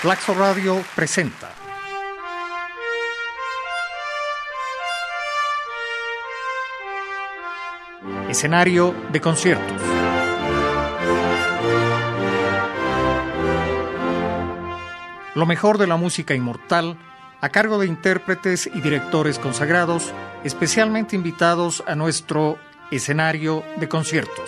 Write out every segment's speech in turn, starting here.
Flaxo Radio presenta Escenario de conciertos. Lo mejor de la música inmortal a cargo de intérpretes y directores consagrados, especialmente invitados a nuestro escenario de conciertos.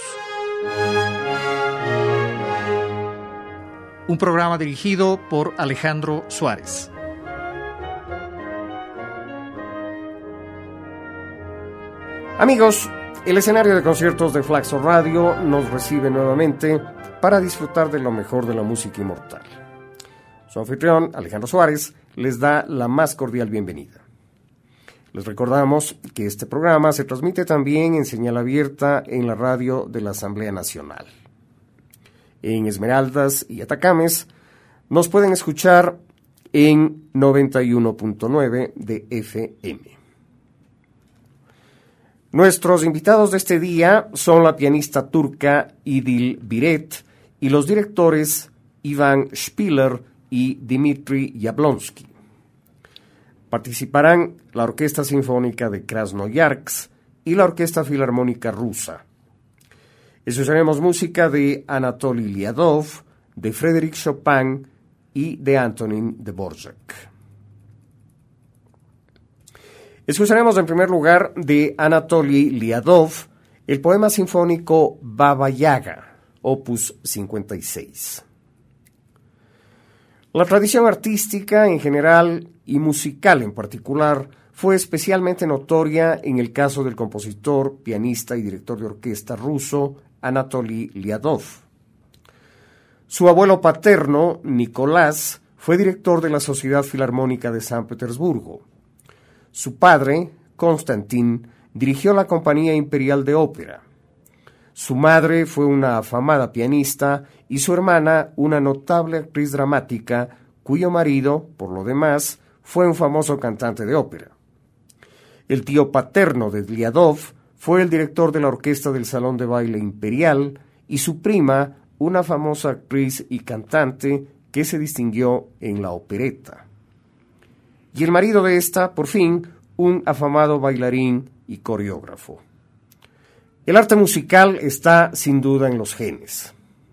Un programa dirigido por Alejandro Suárez. Amigos, el escenario de conciertos de Flaxo Radio nos recibe nuevamente para disfrutar de lo mejor de la música inmortal. Su anfitrión, Alejandro Suárez, les da la más cordial bienvenida. Les recordamos que este programa se transmite también en señal abierta en la radio de la Asamblea Nacional. En Esmeraldas y Atacames nos pueden escuchar en 91.9 de FM. Nuestros invitados de este día son la pianista turca Idil Biret y los directores Ivan Spiller y Dmitry Yablonsky. Participarán la Orquesta Sinfónica de Krasnoyarsk y la Orquesta Filarmónica Rusa. Escucharemos música de Anatoly Liadov, de Frédéric Chopin y de Antonín Dvorak. Escucharemos en primer lugar de Anatoly Liadov el poema sinfónico Baba Yaga, opus 56. La tradición artística en general y musical en particular fue especialmente notoria en el caso del compositor, pianista y director de orquesta ruso Anatoly Liadov. Su abuelo paterno, Nicolás, fue director de la Sociedad Filarmónica de San Petersburgo. Su padre, Konstantin, dirigió la Compañía Imperial de Ópera. Su madre fue una afamada pianista y su hermana una notable actriz dramática, cuyo marido, por lo demás, fue un famoso cantante de ópera. El tío paterno de Liadov fue el director de la orquesta del Salón de Baile Imperial y su prima, una famosa actriz y cantante que se distinguió en la opereta. Y el marido de esta, por fin, un afamado bailarín y coreógrafo. El arte musical está sin duda en los genes.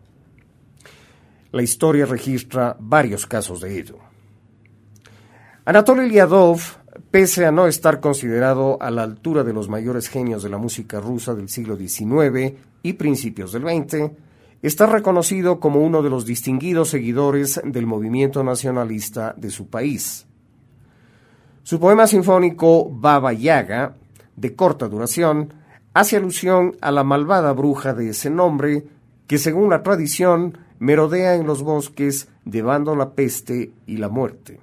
La historia registra varios casos de ello. Anatoly Liadov, pese a no estar considerado a la altura de los mayores genios de la música rusa del siglo XIX y principios del XX, está reconocido como uno de los distinguidos seguidores del movimiento nacionalista de su país. Su poema sinfónico Baba Yaga, de corta duración, hace alusión a la malvada bruja de ese nombre que, según la tradición, merodea en los bosques llevando la peste y la muerte.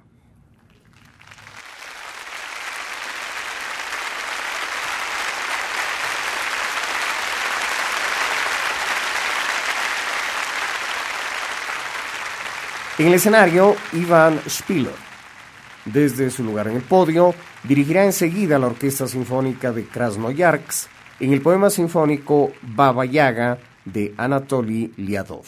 En el escenario, Ivan Spiller. Desde su lugar en el podio, dirigirá enseguida la Orquesta Sinfónica de Krasnoyarsk en el poema sinfónico Baba Yaga de Anatoly Liadov.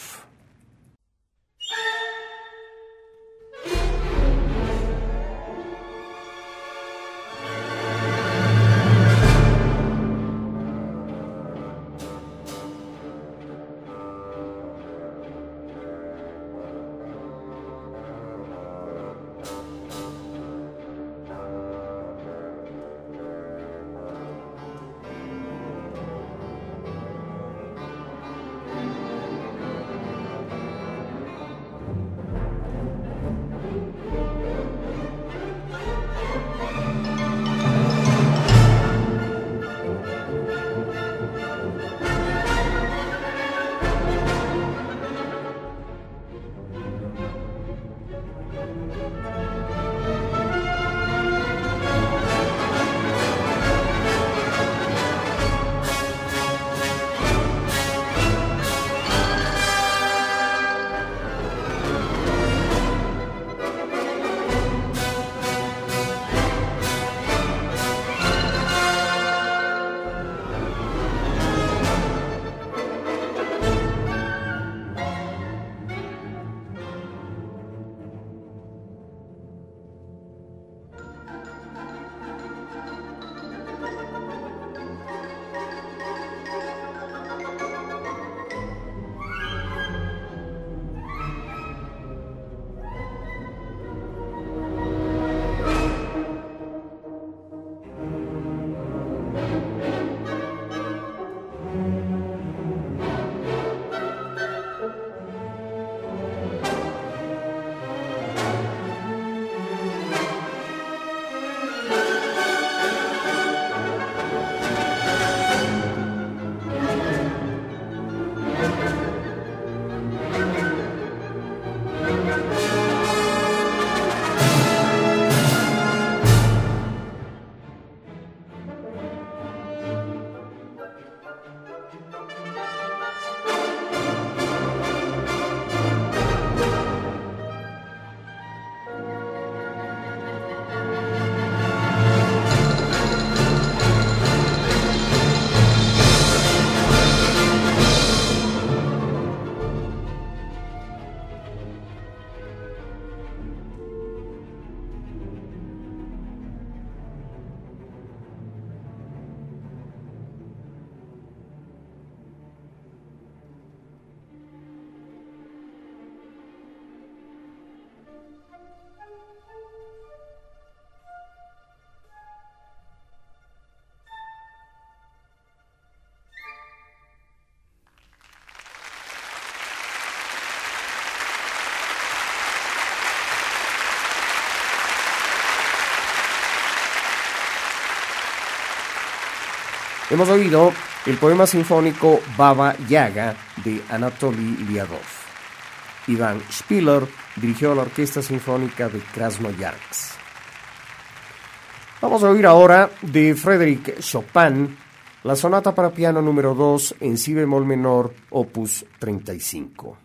Hemos oído el poema sinfónico Baba Yaga de Anatoly Liadov. Iván Spiller dirigió la Orquesta Sinfónica de Krasnoyarsk. Vamos a oír ahora de Frédéric Chopin la sonata para piano número 2 en si bemol menor, opus 35.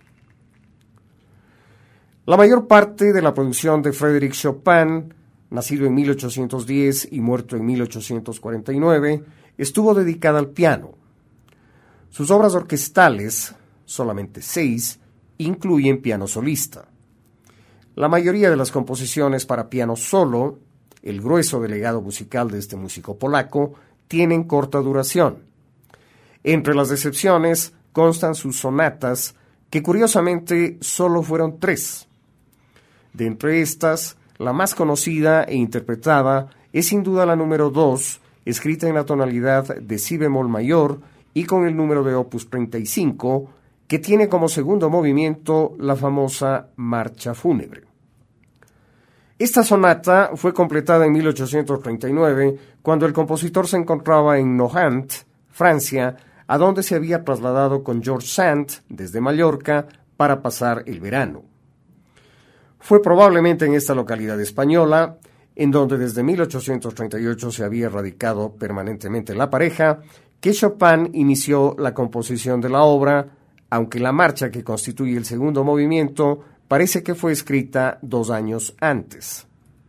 La mayor parte de la producción de Frédéric Chopin, nacido en 1810 y muerto en 1849, estuvo dedicada al piano. Sus obras orquestales, solamente 6, incluyen piano solista. La mayoría de las composiciones para piano solo, el grueso del legado musical de este músico polaco, tienen corta duración. Entre las excepciones constan sus sonatas, que curiosamente solo fueron 3. De entre estas, la más conocida e interpretada es sin duda la número 2, escrita en la tonalidad de si bemol mayor y con el número de opus 35, que tiene como segundo movimiento la famosa Marcha Fúnebre. Esta sonata fue completada en 1839, cuando el compositor se encontraba en Nohant, Francia, a donde se había trasladado con George Sand desde Mallorca para pasar el verano. Fue probablemente en esta localidad española, en donde desde 1838 se había radicado permanentemente la pareja, que Chopin inició la composición de la obra, aunque la marcha que constituye el segundo movimiento parece que fue escrita 2 años antes.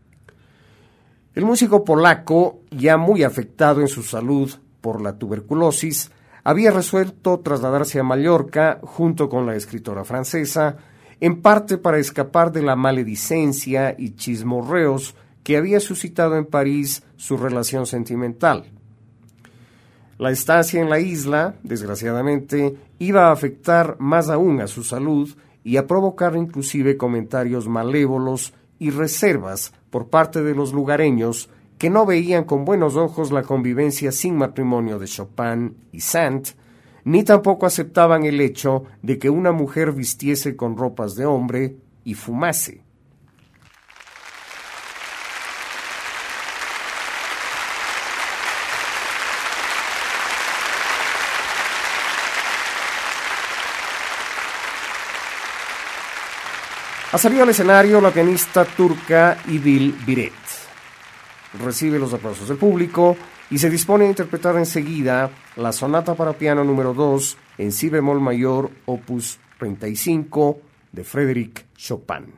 El músico polaco, ya muy afectado en su salud por la tuberculosis, había resuelto trasladarse a Mallorca junto con la escritora francesa, en parte para escapar de la maledicencia y chismorreos que había suscitado en París su relación sentimental. La estancia en la isla, desgraciadamente, iba a afectar más aún a su salud y a provocar inclusive comentarios malévolos y reservas por parte de los lugareños que no veían con buenos ojos la convivencia sin matrimonio de Chopin y Sand, ni tampoco aceptaban el hecho de que una mujer vistiese con ropas de hombre y fumase. Ha salido al escenario la pianista turca Idil Biret. Recibe los aplausos del público y se dispone a interpretar enseguida la sonata para piano número 2 en si bemol mayor, opus 35, de Frédéric Chopin.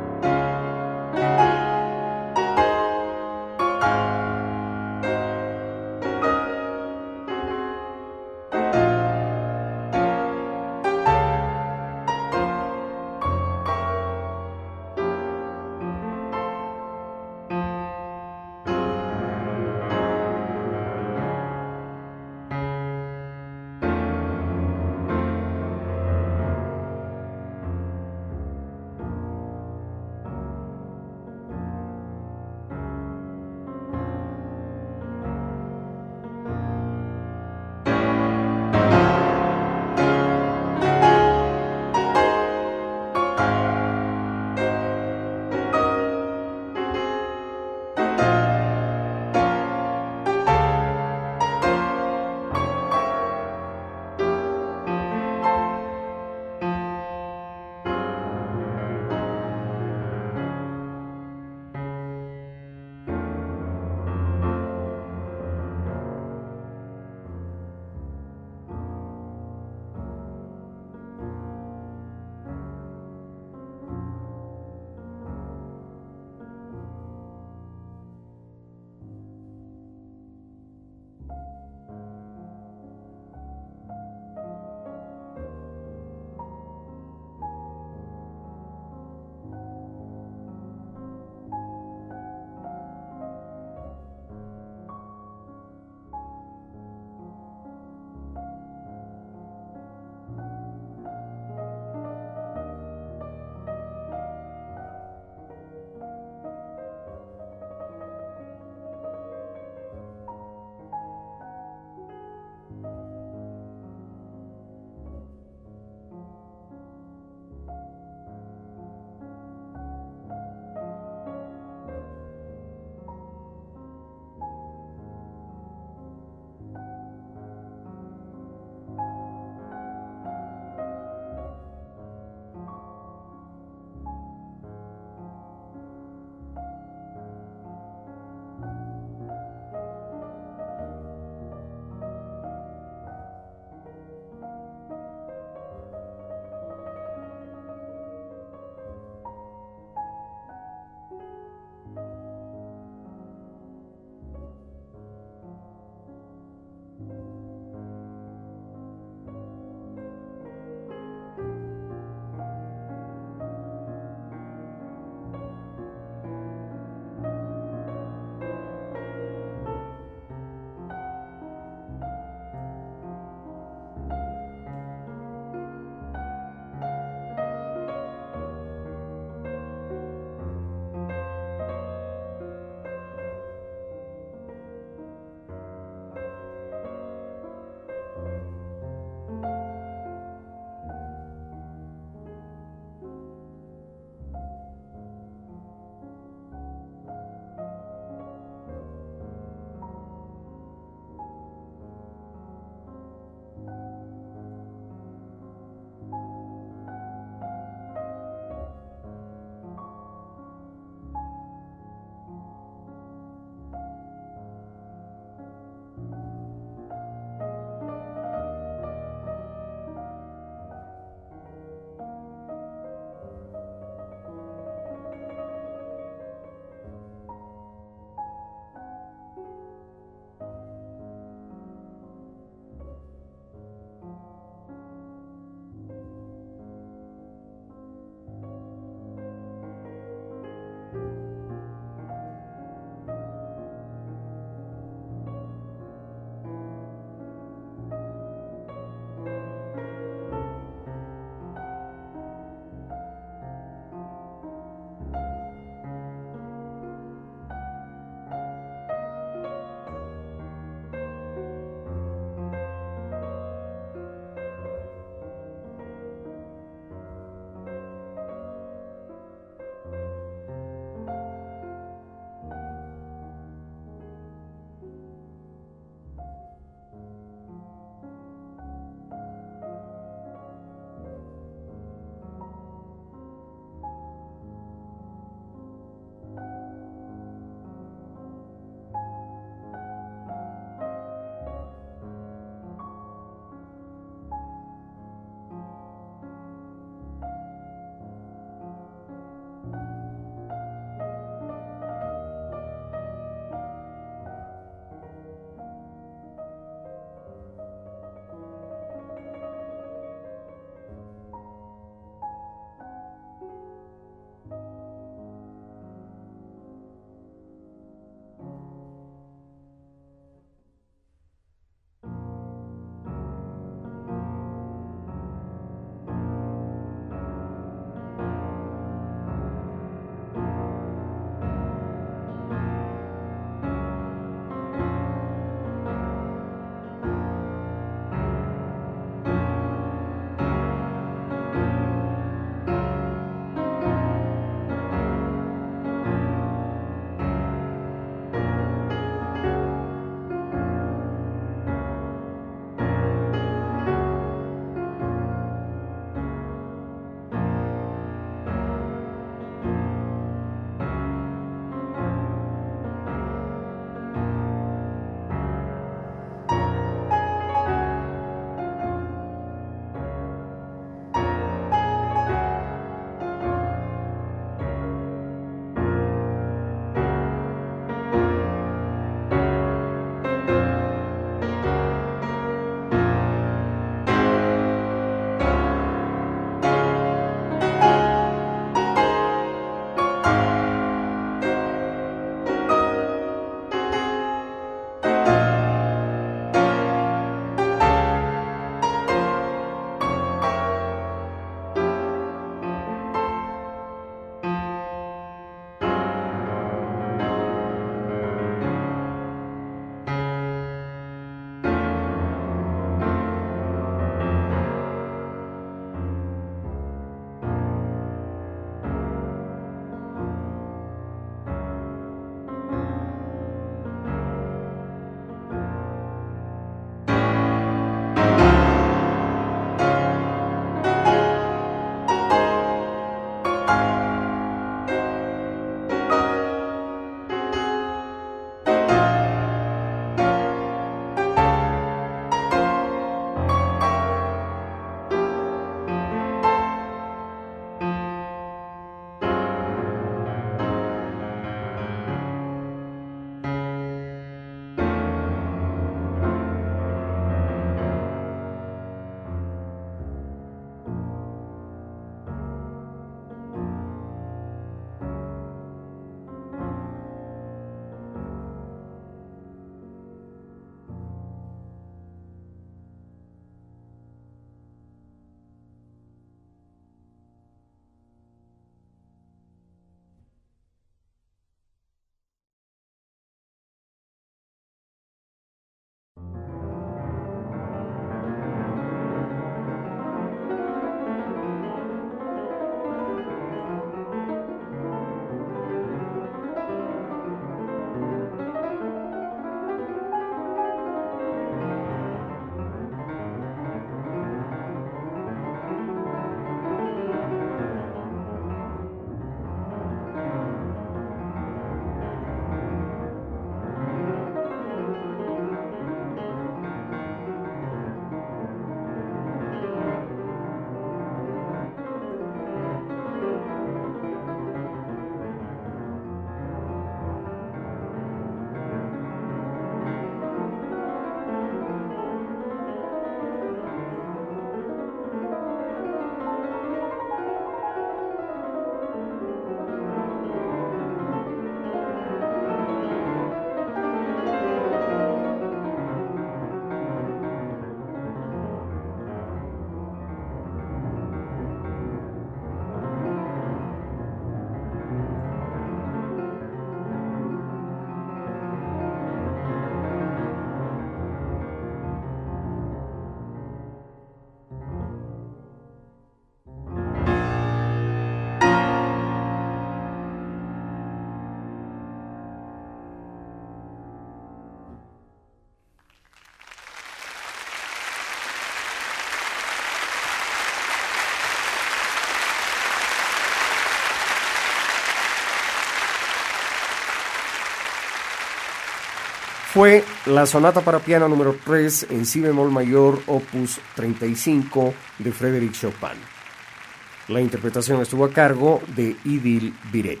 fue la sonata para piano número 3 en si bemol mayor, opus 35 de Frédéric Chopin. La interpretación estuvo a cargo de Idil Biret.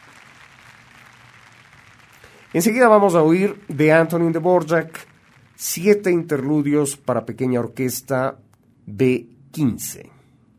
Enseguida vamos a oír de Antonín Dvořák 7 interludios para pequeña orquesta B15.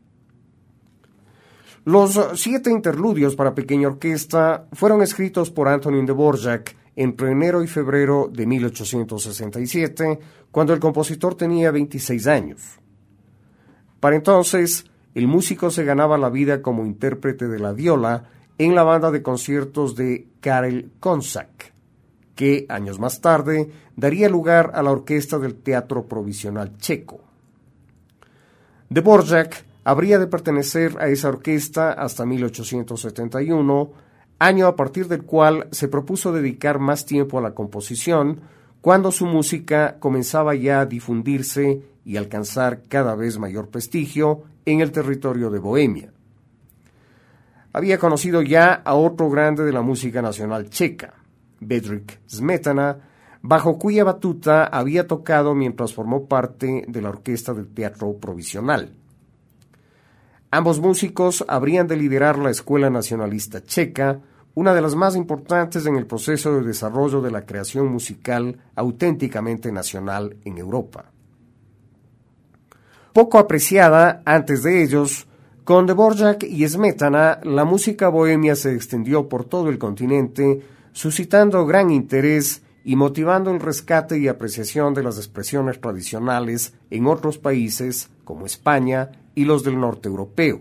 Los 7 interludios para pequeña orquesta fueron escritos por Antonín Dvořák entre enero y febrero de 1867, cuando el compositor tenía 26 años. Para entonces, el músico se ganaba la vida como intérprete de la viola en la banda de conciertos de Karel Končák, que años más tarde daría lugar a la orquesta del Teatro Provisional Checo. Dvořák habría de pertenecer a esa orquesta hasta 1871, año a partir del cual se propuso dedicar más tiempo a la composición, cuando su música comenzaba ya a difundirse y alcanzar cada vez mayor prestigio en el territorio de Bohemia. Había conocido ya a otro grande de la música nacional checa, Bedřich Smetana, bajo cuya batuta había tocado mientras formó parte de la orquesta del Teatro Provisional. Ambos músicos habrían de liderar la Escuela Nacionalista Checa, una de las más importantes en el proceso de desarrollo de la creación musical auténticamente nacional en Europa. Poco apreciada antes de ellos, con Dvořák y Smetana, la música bohemia se extendió por todo el continente, suscitando gran interés y motivando el rescate y apreciación de las expresiones tradicionales en otros países como España y los del norte europeo.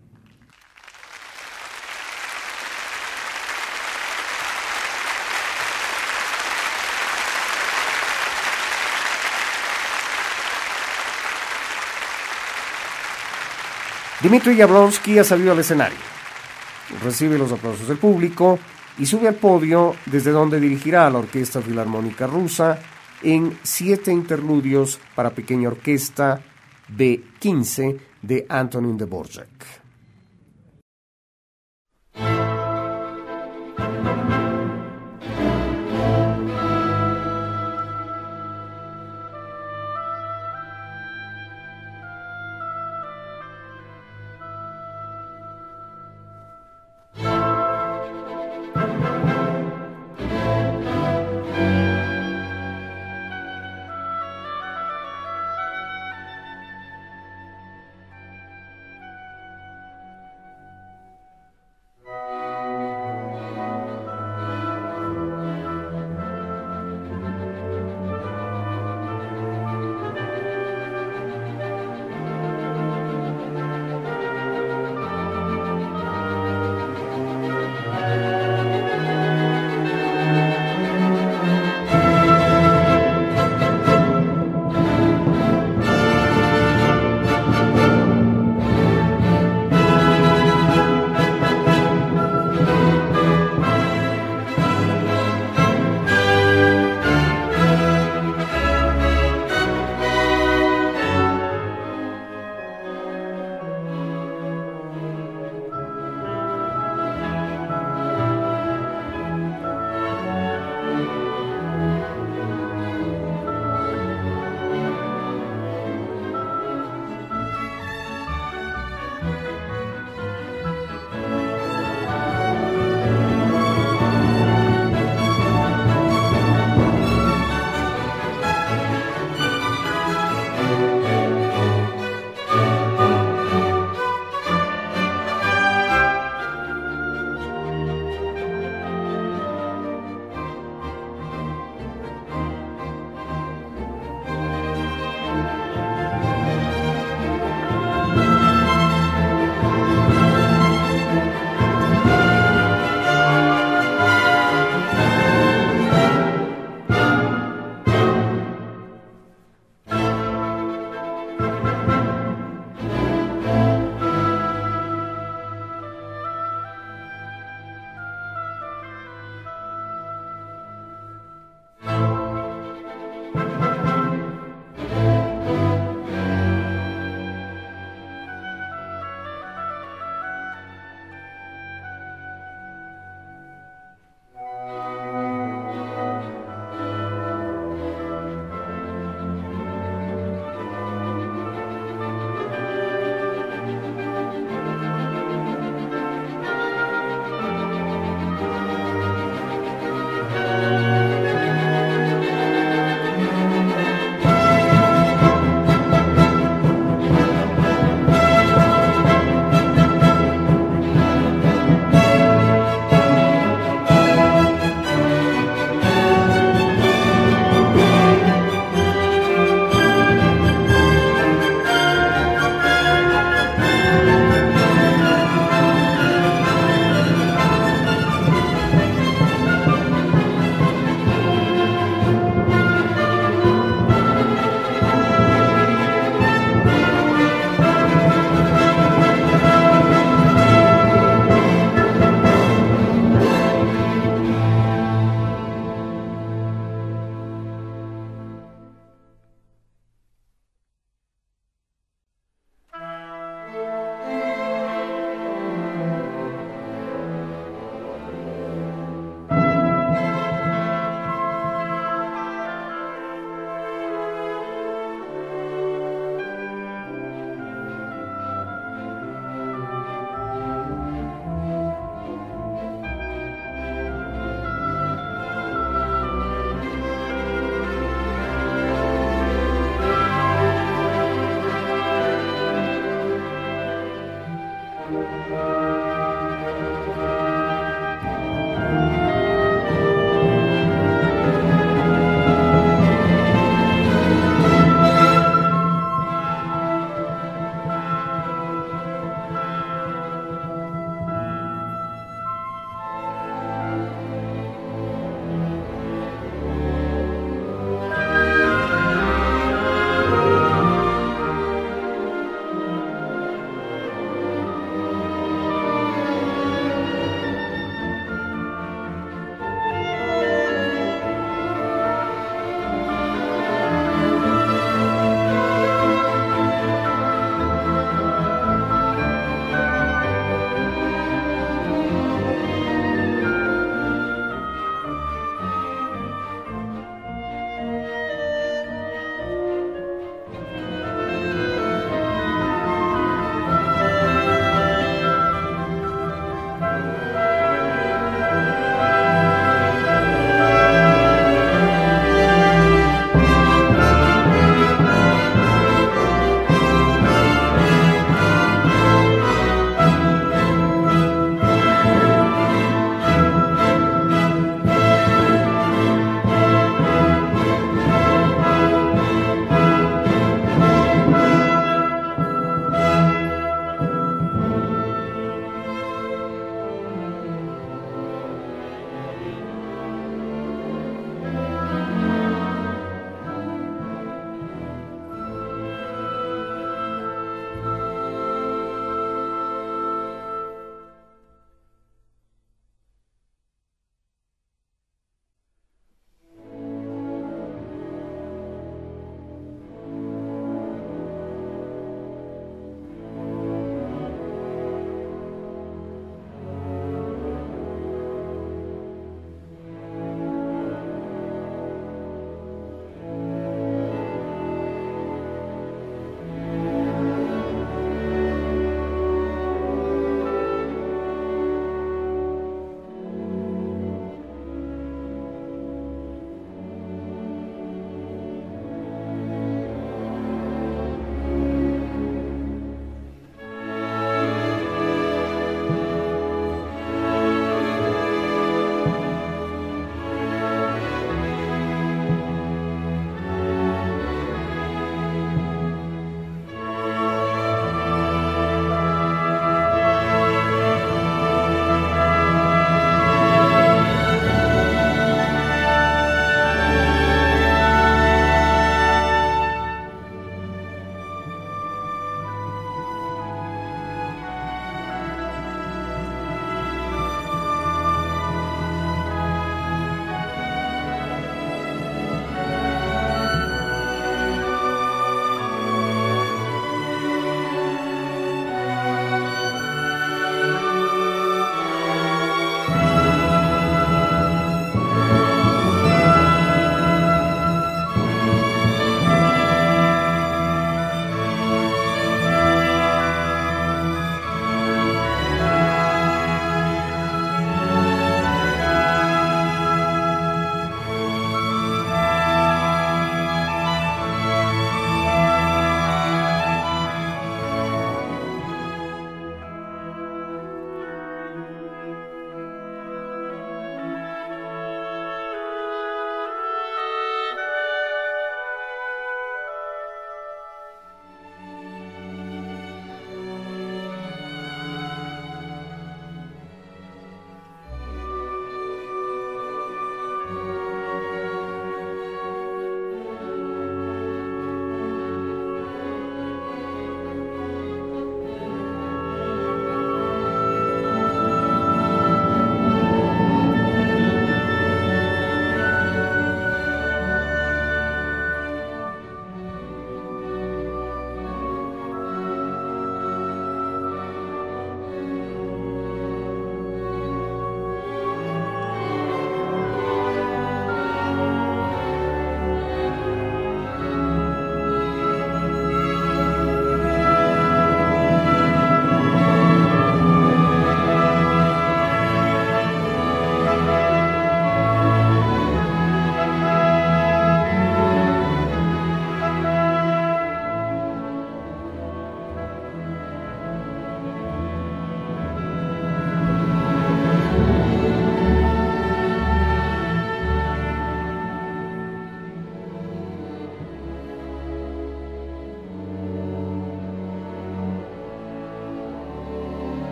Dmitri Jablonski ha salido al escenario, recibe los aplausos del público y sube al podio, desde donde dirigirá a la Orquesta Filarmónica Rusa en 7 interludios para pequeña orquesta B15 de Antonín Dvořák.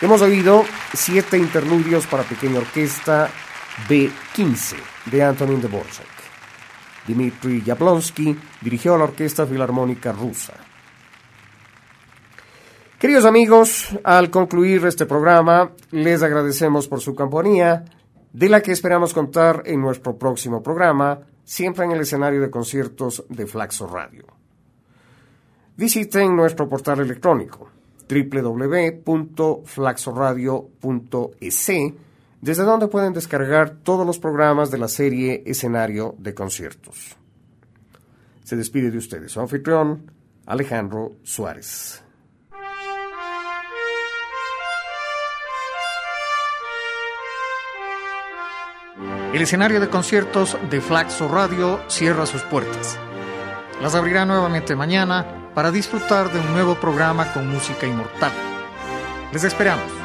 Hemos oído 7 interludios para pequeña orquesta B15 de Antonín Dvorak. Dmitri Jablonsky dirigió a la Orquesta Filarmónica Rusa. Queridos amigos, al concluir este programa, les agradecemos por su compañía, de la que esperamos contar en nuestro próximo programa, siempre en el escenario de conciertos de Flaxo Radio. Visiten nuestro portal electrónico www.flaxoradio.es, desde donde pueden descargar todos los programas de la serie Escenario de Conciertos. Se despide de ustedes su anfitrión, Alejandro Suárez. El escenario de conciertos de Flaxo Radio cierra sus puertas. Las abrirá nuevamente mañana para disfrutar de un nuevo programa con música inmortal. Les esperamos.